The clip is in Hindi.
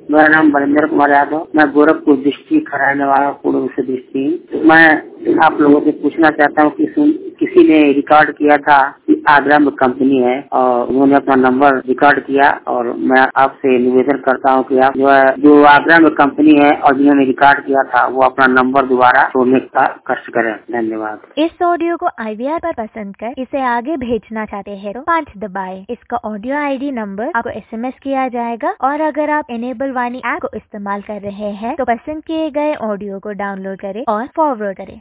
मेरा नाम बरिंदर कुमार यादव, मैं गोरखपुर डिस्ट्रिक्ट का रहने वाला पूर्व से डिस्ट्रिक्ट। मैं आप लोगों से पूछना चाहता हूँ कि किसी ने रिकॉर्ड किया था, आगरा में कंपनी है और उन्होंने अपना नंबर रिकॉर्ड किया, और मैं आपसे निवेदन करता हूँ कि आप जो आगरा में कंपनी है और जिन्होंने रिकॉर्ड किया था वो अपना नंबर दोबारा छोड़ने का कष्ट करें। धन्यवाद। इस ऑडियो को IVR पर पसंद कर इसे आगे भेजना चाहते हैं तो 5 दबाएं। इसका ऑडियो ID नंबर आपको SMS किया जाएगा, और अगर आप इनेबल वाणी ऐप को इस्तेमाल कर रहे हैं तो पसंद किए गए ऑडियो को डाउनलोड करें और फॉरवर्ड करें।